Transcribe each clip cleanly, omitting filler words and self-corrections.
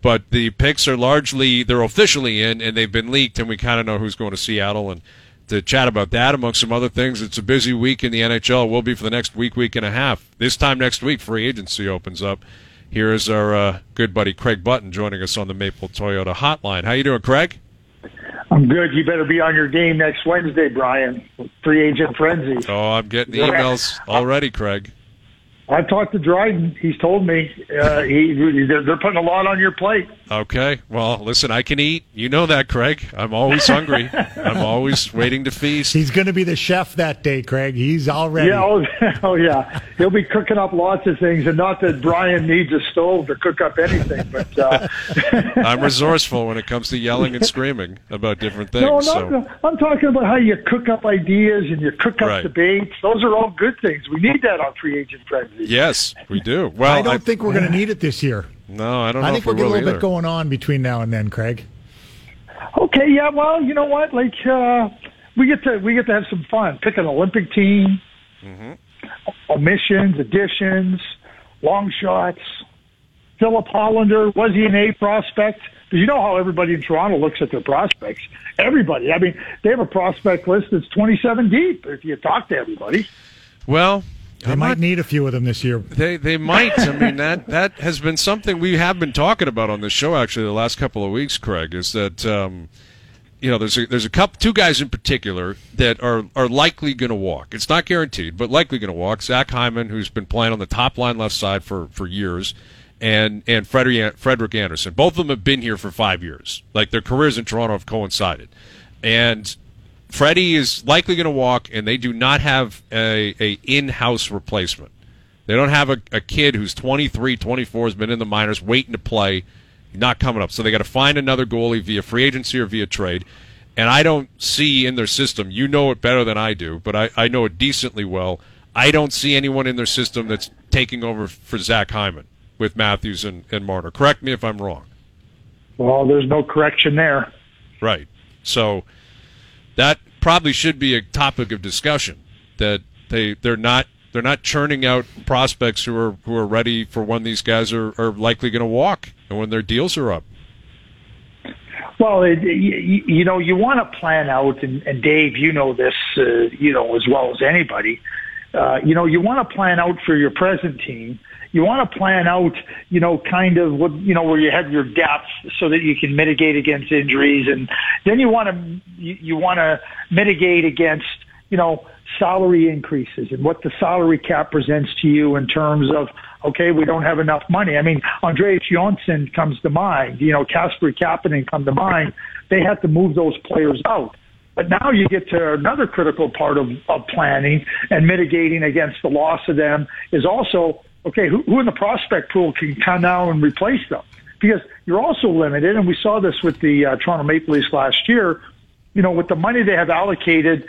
But the picks are they're officially in, and they've been leaked, and we kind of know who's going to Seattle. And to chat about that, among some other things, it's a busy week in the NHL. It will be for the next week and a half. This time next week, free agency opens up. Here is our good buddy Craig Button joining us on the Maple Toyota Hotline. How you doing, Craig? I'm good. You better be on your game next Wednesday, Brian. Free agent frenzy. Oh, I'm getting emails already, Craig. I've talked to Dryden. He's told me they're putting a lot on your plate. Okay. Well, listen, I can eat. You know that, Craig. I'm always hungry. I'm always waiting to feast. He's going to be the chef that day, Craig. He's all ready. Yeah, oh, yeah. He'll be cooking up lots of things, and not that Brian needs a stove to cook up anything. But I'm resourceful when it comes to yelling and screaming about different things. I'm talking about how you cook up ideas and you cook up debates. Those are all good things. We need that on Free Agent Frenzy. Yes, we do. Well, I don't think we're going to need it this year. No, I don't know. I think we'll get a little bit going on between now and then, Craig. Okay, yeah. Well, you know what? Like we get to have some fun. Pick an Olympic team, omissions, additions, long shots. Philip Hollander, was he an A prospect? Because you know how everybody in Toronto looks at their prospects. Everybody. I mean, they have a prospect list that's 27 deep. If you talk to everybody. Well. They might need a few of them this year. They might. I mean, that has been something we have been talking about on the show actually the last couple of weeks, Craig, is that there's two guys in particular that are likely going to walk. It's not guaranteed, but likely going to walk. Zach Hyman, who's been playing on the top line left side for years, and Frederik Andersen. Both of them have been here for 5 years. Like, their careers in Toronto have coincided. And Freddie is likely going to walk, and they do not have a in-house replacement. They don't have a kid who's 23, 24, has been in the minors, waiting to play, not coming up. So they got to find another goalie via free agency or via trade. And I don't see in their system, you know it better than I do, but I know it decently well, I don't see anyone in their system that's taking over for Zach Hyman with Matthews and Marner. Correct me if I'm wrong. Well, there's no correction there. Right. So that probably should be a topic of discussion, that they're not churning out prospects who are ready for when these guys are likely going to walk and when their deals are up. Well, you want to plan out, and Dave, you know this, as well as anybody. You want to plan out for your present team. You want to plan out, kind of what, where you have your depth so that you can mitigate against injuries, and then you want to mitigate against, salary increases and what the salary cap presents to you in terms of, okay, we don't have enough money. I mean, Andreas Johnsson comes to mind, Kasper Kapanen come to mind. They have to move those players out. But now you get to another critical part of planning and mitigating against the loss of them is also, okay, who in the prospect pool can come now and replace them? Because you're also limited, and we saw this with the Toronto Maple Leafs last year, with the money they have allocated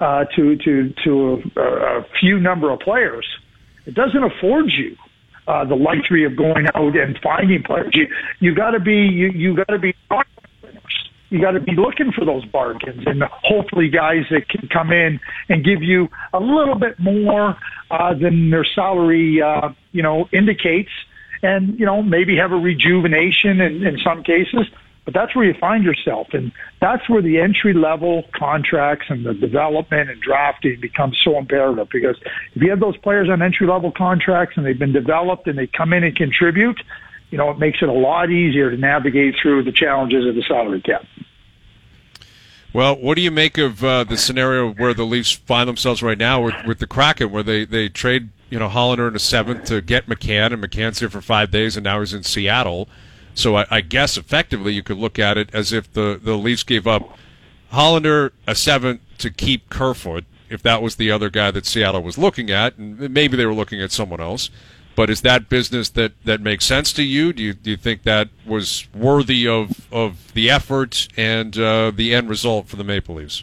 to a few number of players, it doesn't afford you the luxury of going out and finding players. You got to be you got to be looking for those bargains, and hopefully guys that can come in and give you a little bit more than their salary indicates, and maybe have a rejuvenation in some cases. But that's where you find yourself, and that's where the entry-level contracts and the development and drafting becomes so imperative, because if you have those players on entry-level contracts and they've been developed and they come in and contribute, it makes it a lot easier to navigate through the challenges of the salary cap. Well, what do you make of the scenario where the Leafs find themselves right now with the Kraken, where they trade Hollander in the 7th to get McCann, and McCann's here for 5 days, and now he's in Seattle. So I guess effectively you could look at it as if the Leafs gave up Hollander, a 7th, to keep Kerfoot, if that was the other guy that Seattle was looking at, and maybe they were looking at someone else. But is that business that makes sense to you? Do you think that was worthy of the effort and the end result for the Maple Leafs?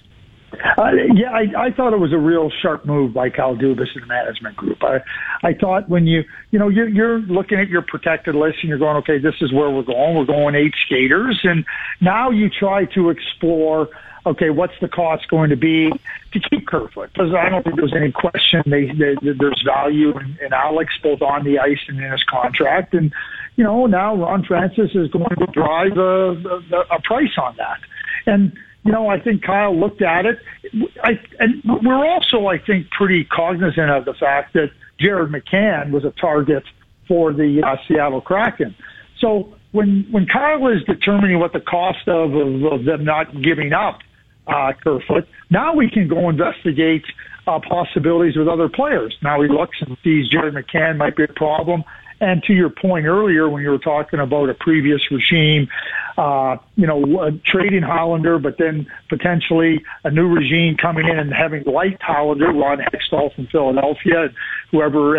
I thought it was a real sharp move by Kyle Dubas and the management group. I thought when you're looking at your protected list and you're going, okay, this is where we're going. We're going 8 skaters, and now you try to explore, okay, what's the cost going to be to keep Kerfoot? Because I don't think there's any question there's value in Alex both on the ice and in his contract, and now Ron Francis is going to drive a price on that. And, I think Kyle looked at it. And we're also, I think, pretty cognizant of the fact that Jared McCann was a target for the Seattle Kraken. So when Kyle is determining what the cost of them not giving up Kerfoot, now we can go investigate possibilities with other players. Now he looks and sees Jared McCann might be a problem. And to your point earlier, when you were talking about a previous regime, trading Hollander, but then potentially a new regime coming in and having liked Hollander, Ron Hextall from Philadelphia, and whoever,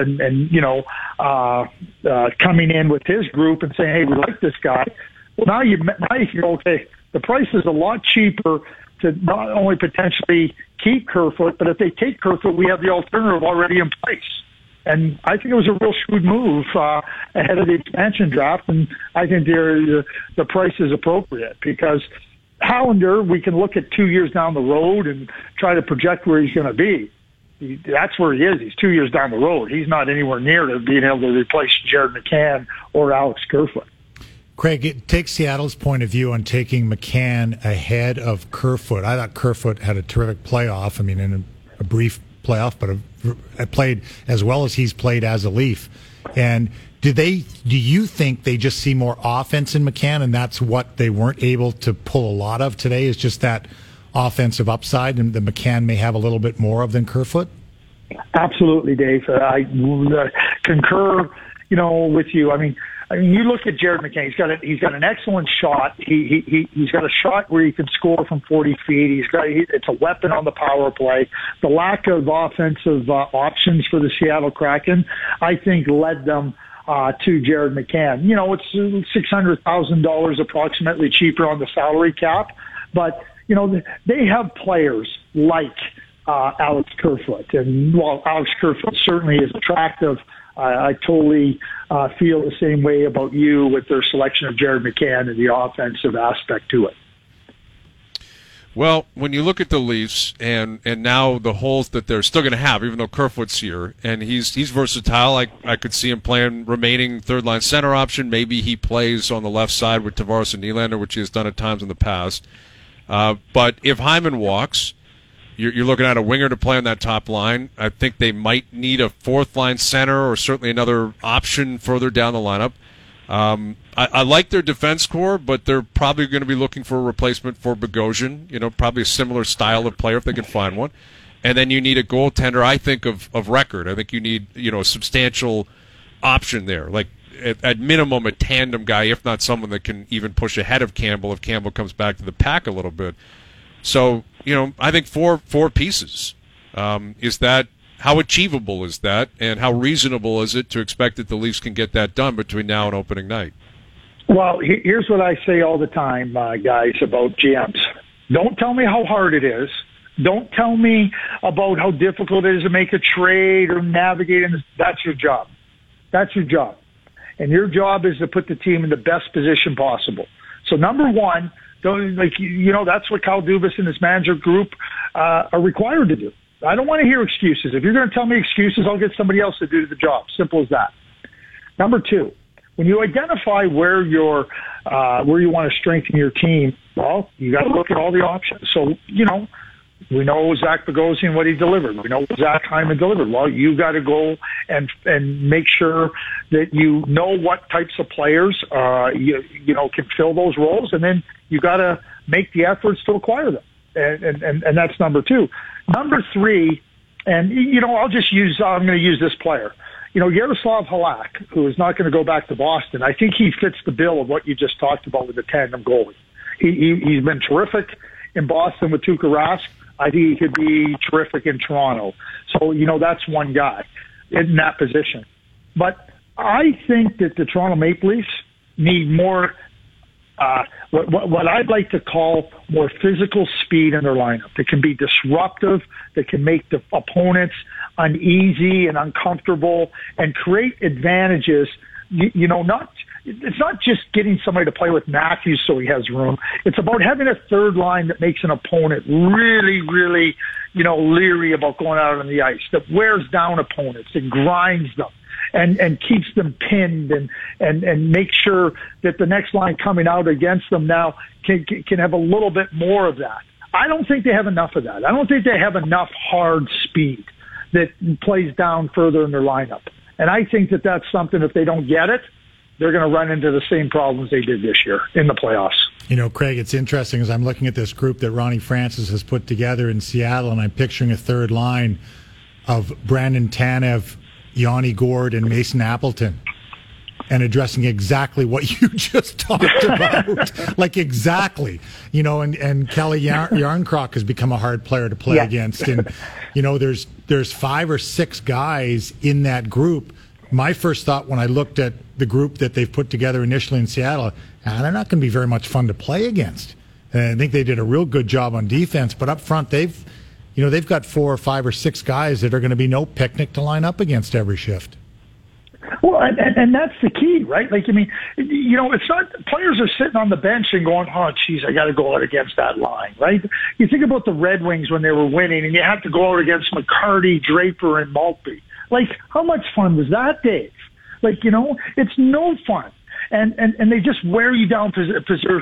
coming in with his group and saying, hey, we like this guy. Well, now you go, okay, the price is a lot cheaper to not only potentially keep Kerfoot, but if they take Kerfoot, we have the alternative already in place. And I think it was a real shrewd move ahead of the expansion draft, and I think the price is appropriate because Hollander, we can look at 2 years down the road and try to project where he's going to be. That's where he is. He's 2 years down the road. He's not anywhere near to being able to replace Jared McCann or Alex Kerfoot. Craig, take Seattle's point of view on taking McCann ahead of Kerfoot. I thought Kerfoot had a terrific playoff. I mean, in a brief playoff, but played as well as he's played as a Leaf. And do you think they just see more offense in McCann, and that's what they weren't able to pull a lot of today, is just that offensive upside, and the McCann may have a little bit more of than Kerfoot? Absolutely, Dave. I concur, with you. I mean, you look at Jared McCann. He's got an excellent shot. He's got a shot where he can score from 40 feet. It's a weapon on the power play. The lack of offensive options for the Seattle Kraken, I think, led them to Jared McCann. It's $600,000 approximately cheaper on the salary cap, but they have players like Alex Kerfoot, and while Alex Kerfoot certainly is attractive, I totally feel the same way about you with their selection of Jared McCann and the offensive aspect to it. Well, when you look at the Leafs and now the holes that they're still going to have, even though Kerfoot's here, and he's versatile. I could see him playing remaining third-line center option. Maybe he plays on the left side with Tavares and Nylander, which he has done at times in the past. But if Hyman walks, you're looking at a winger to play on that top line. I think they might need a fourth-line center or certainly another option further down the lineup. I like their defense core, but they're probably going to be looking for a replacement for Bogosian, probably a similar style of player if they can find one. And then you need a goaltender, I think, of record. I think you need, a substantial option there, like at minimum a tandem guy, if not someone that can even push ahead of Campbell if Campbell comes back to the pack a little bit. So, I think four pieces. Is that, how achievable is that, and how reasonable is it to expect that the Leafs can get that done between now and opening night? Well, here's what I say all the time, guys, about GMs. Don't tell me how hard it is. Don't tell me about how difficult it is to make a trade or navigate. That's your job. That's your job. And your job is to put the team in the best position possible. So number one, that's what Kyle Dubas and his manager group are required to do. I don't want to hear excuses. If you're going to tell me excuses, I'll get somebody else to do the job. Simple as that. Number two, when you identify where you want to strengthen your team, well, you got to look at all the options. So, we know Zach Bogosian, what he delivered. We know what Zach Hyman delivered. Well, you got to go and make sure that you know what types of players can fill those roles, and then you got to make the efforts to acquire them. And that's number two. Number three, and I'm going to use this player. Yaroslav Halak, who is not going to go back to Boston. I think he fits the bill of what you just talked about with the tandem goalie. He's been terrific in Boston with Tuukka Rask. I think he could be terrific in Toronto. So, that's one guy in that position. But I think that the Toronto Maple Leafs need more, what I'd like to call more physical speed in their lineup. That can be disruptive, that can make the opponents uneasy and uncomfortable and create advantages, it's not just getting somebody to play with Matthews so he has room. It's about having a third line that makes an opponent really, really, leery about going out on the ice, that wears down opponents and grinds them. and keeps them pinned and makes sure that the next line coming out against them now can have a little bit more of that. I don't think they have enough of that. I don't think they have enough hard speed that plays down further in their lineup. And I think that that's something, if they don't get it, they're going to run into the same problems they did this year in the playoffs. You know, Craig, it's interesting as I'm looking at this group that Ronnie Francis has put together in Seattle, and I'm picturing a third line of Brandon Tanev, Yanni Gourde, and Mason Appleton, and addressing exactly what you just talked about. Like, exactly. You know, and Kelly Yarncroc has become a hard player to play against. And, you know, there's 5 or 6 guys in that group. My first thought when I looked at the group that they've put together initially in Seattle, they're not going to be very much fun to play against. And I think they did a real good job on defense, but up front they've got 4 or 5 or 6 guys that are going to be no picnic to line up against every shift. Well, and that's the key, right? Like, I mean, you know, it's not players are sitting on the bench and going, oh, geez, I got to go out against that line, right? You think about the Red Wings when they were winning, and you had to go out against McCarty, Draper, and Maltby. Like, how much fun was that, Dave? Like, you know, it's no fun. And they just wear you down because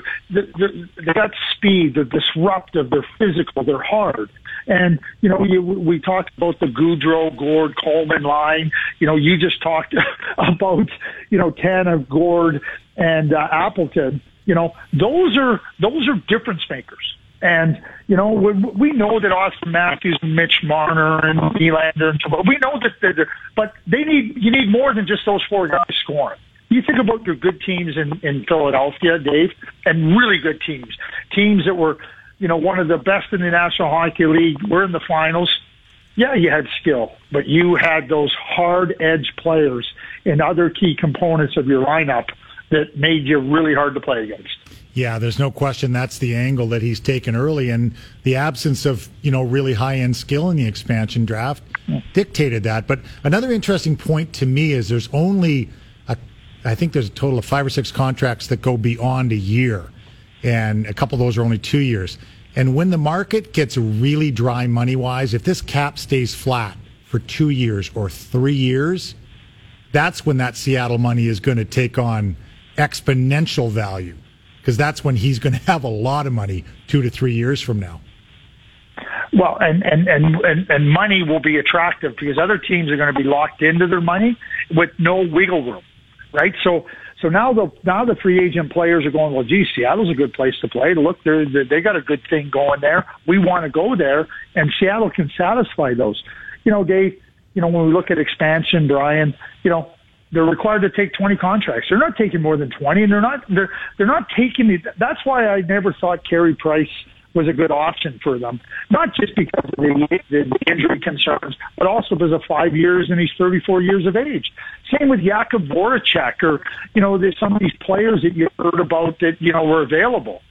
they got speed, they're disruptive, they're physical, they're hard. And, you know, we talked about the Goudreau, Gourde, Coleman line. You know, you just talked about, you know, Tanev, Gourde, and Appleton. You know, those are difference makers. And, you know, we know that Austin Matthews and Mitch Marner and Nylander and so on, we know that but you need more than just those 4 guys scoring. You think about your good teams in Philadelphia, Dave, and really good teams that were, you know, one of the best in the National Hockey League. We're in the finals. Yeah, you had skill, but you had those hard-edge players in other key components of your lineup that made you really hard to play against. Yeah, there's no question that's the angle that he's taken early, and the absence of, you know, really high-end skill in the expansion draft dictated that. But another interesting point to me is there's only, I think there's a total of 5 or 6 contracts that go beyond a year, and a couple of those are only 2 years. And when the market gets really dry money-wise, if this cap stays flat for 2 years or 3 years, that's when that Seattle money is going to take on exponential value, because that's when he's going to have a lot of money 2 to 3 years from now. Well, and money will be attractive because other teams are going to be locked into their money with no wiggle room, right? So now the free agent players are going, well, gee, Seattle's a good place to play. Look, they got a good thing going there. We want to go there, and Seattle can satisfy those. You know, Dave, you know, when we look at expansion, Brian, you know, they're required to take 20 contracts. They're not taking more than 20, and they're not taking it. That's why I never thought Carey Price was a good option for them. Not just because of the injury concerns, but also because of 5 years and he's 34 years of age. Same with Jakub Voracek, or, you know, there's some of these players that you heard about that, you know, were available.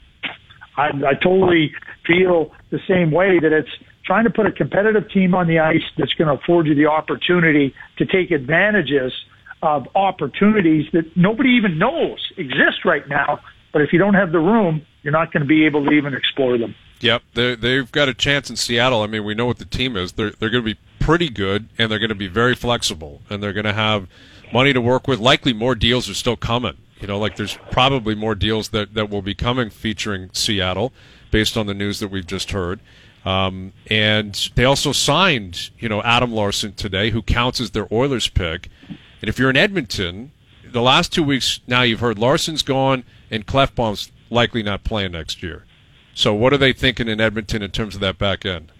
I totally feel the same way, that it's trying to put a competitive team on the ice that's going to afford you the opportunity to take advantages of opportunities that nobody even knows exist right now. But if you don't have the room, you're not going to be able to even explore them. Yep, they've got a chance in Seattle. I mean, we know what the team is. They're going to be pretty good, and they're going to be very flexible, and they're going to have money to work with. Likely more deals are still coming. You know, like there's probably more deals that will be coming featuring Seattle based on the news that we've just heard. And they also signed, you know, Adam Larsson today, who counts as their Oilers pick. And if you're in Edmonton, the last 2 weeks now you've heard Larsson's gone and Klefbom's likely not playing next year. So what are they thinking in Edmonton in terms of that back end?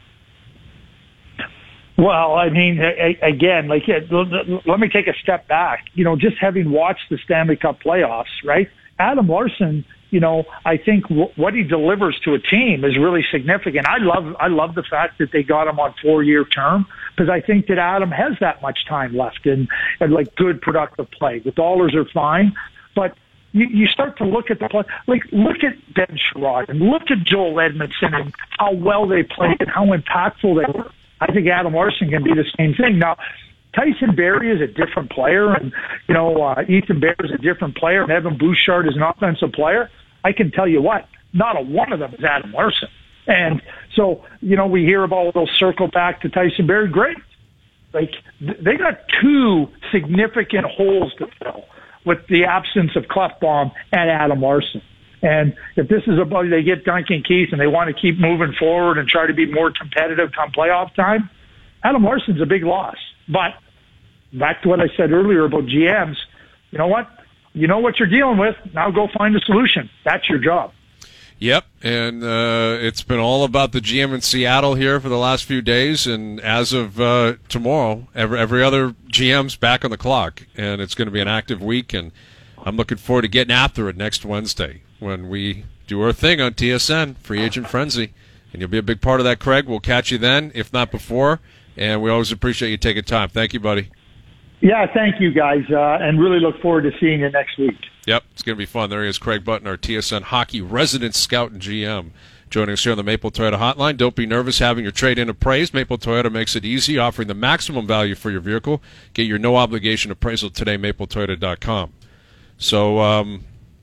Well, I mean, again, like, let me take a step back. You know, just having watched the Stanley Cup playoffs, right? Adam Larsson, you know, I think what he delivers to a team is really significant. I love the fact that they got him on 4-year term, because I think that Adam has that much time left and like good productive play. The dollars are fine, but you start to look at the play, like look at Ben Sherrod and look at Joel Edmondson and how well they played and how impactful they were. I think Adam Larsson can be the same thing. Now, Tyson Barrie is a different player, and, you know, Ethan Bear is a different player, and Evan Bouchard is an offensive player. I can tell you what, not a one of them is Adam Larsson. And so, you know, we hear about they'll circle back to Tyson Barrie. Great. Like, they got two significant holes to fill with the absence of Klefbom and Adam Larson. And if this is about they get Duncan Keith and they want to keep moving forward and try to be more competitive come playoff time, Adam Larson's a big loss. But back to what I said earlier about GMs, you know what? You know what you're dealing with. Now go find a solution. That's your job. Yep, and it's been all about the GM in Seattle here for the last few days, and as of tomorrow, every other GM's back on the clock, and it's going to be an active week, and I'm looking forward to getting after it next Wednesday when we do our thing on TSN, Free Agent Frenzy, and you'll be a big part of that, Craig. We'll catch you then, if not before, and we always appreciate you taking time. Thank you, buddy. Yeah, thank you, guys, and really look forward to seeing you next week. Yep, it's going to be fun. There he is, Craig Button, our TSN hockey resident scout and GM, joining us here on the Maple Toyota Hotline. Don't be nervous having your trade-in appraised. Maple Toyota makes it easy, offering the maximum value for your vehicle. Get your no-obligation appraisal today, mapletoyota.com. So,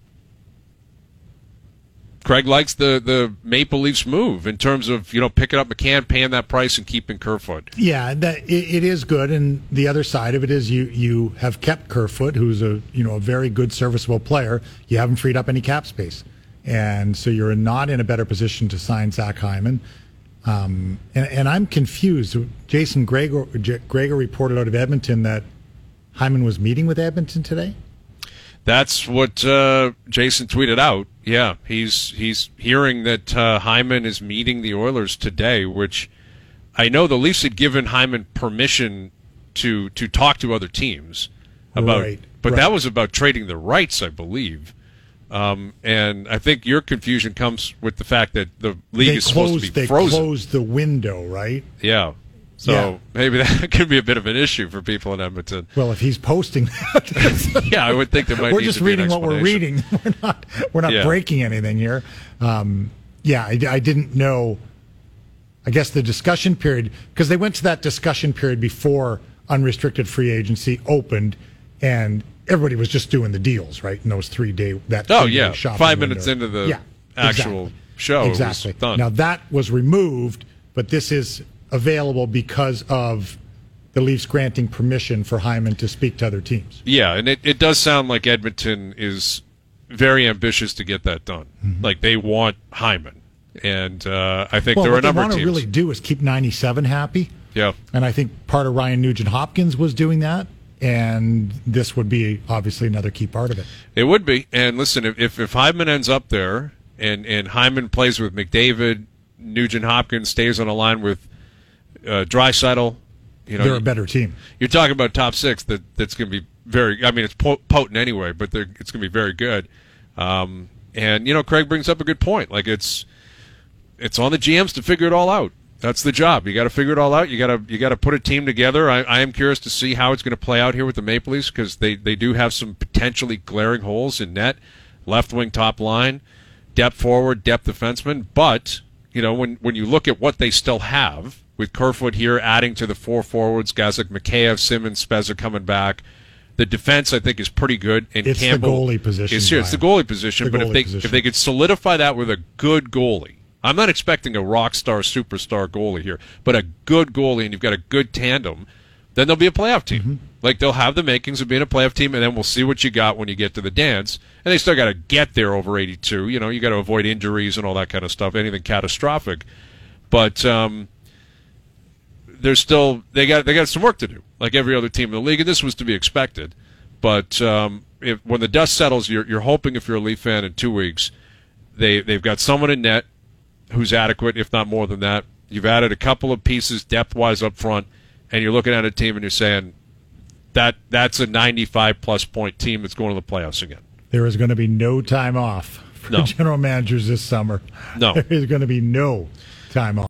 Craig likes the Maple Leafs move in terms of, picking up McCann, paying that price, and keeping Kerfoot. Yeah, it is good, and the other side of it is you have kept Kerfoot, who's a very good, serviceable player. You haven't freed up any cap space, and so you're not in a better position to sign Zach Hyman. And I'm confused. Jason Gregor reported out of Edmonton that Hyman was meeting with Edmonton today. That's what Jason tweeted out. Yeah, he's hearing that Hyman is meeting the Oilers today, which I know the Leafs had given Hyman permission to talk to other teams about, but that was about trading the rights, I believe. And I think your confusion comes with the fact that the league is supposed to be frozen. They closed the window, right? Yeah. So maybe that could be a bit of an issue for people in Edmonton. Well, if he's posting that, yeah, I would think there might. We're just reading what we're reading. We're not breaking anything here. I didn't know. I guess the discussion period, because they went to that discussion period before unrestricted free agency opened, and everybody was just doing the deals, right? In those 3 day shopping 5 minutes into the actual show, exactly. It was done. Now that was removed, but this is available because of the Leafs granting permission for Hyman to speak to other teams. Yeah, and it does sound like Edmonton is very ambitious to get that done. Mm-hmm. Like, they want Hyman. And I think there are a number of teams. What they want to really do is keep 97 happy. Yeah. And I think part of Ryan Nugent-Hopkins was doing that. And this would be, obviously, another key part of it. It would be. And listen, if Hyman ends up there and Hyman plays with McDavid, Nugent-Hopkins stays on a line with Draisaitl, they're a better team. You're talking about top six that's going to be very. I mean, it's potent anyway, but it's going to be very good. And Craig brings up a good point. Like, it's on the GMs to figure it all out. That's the job. You got to figure it all out. You got to put a team together. I am curious to see how it's going to play out here with the Maple Leafs, because they do have some potentially glaring holes in net, left wing, top line, depth forward, depth defenseman. But when you look at what they still have, with Kerfoot here adding to the four forwards, guys like Mikheyev, Simmons, Spezza coming back. The defense, I think, is pretty good. And it's Campbell, the goalie position. It's the goalie position. But if they could solidify that with a good goalie, I'm not expecting a rock star, superstar goalie here, but a good goalie, and you've got a good tandem, then they'll be a playoff team. Mm-hmm. Like, they'll have the makings of being a playoff team, and then we'll see what you got when you get to the dance. And they still got to get there over 82. You got to avoid injuries and all that kind of stuff, anything catastrophic. But there's still they got some work to do, like every other team in the league, and this was to be expected. But when the dust settles, you're hoping, if you're a Leaf fan, in 2 weeks they've got someone in net who's adequate, if not more than that. You've added a couple of pieces depth-wise up front, and you're looking at a team and you're saying that's a 95-plus point team that's going to the playoffs again. There is going to be no time off for general managers this summer. No. There is going to be no time off.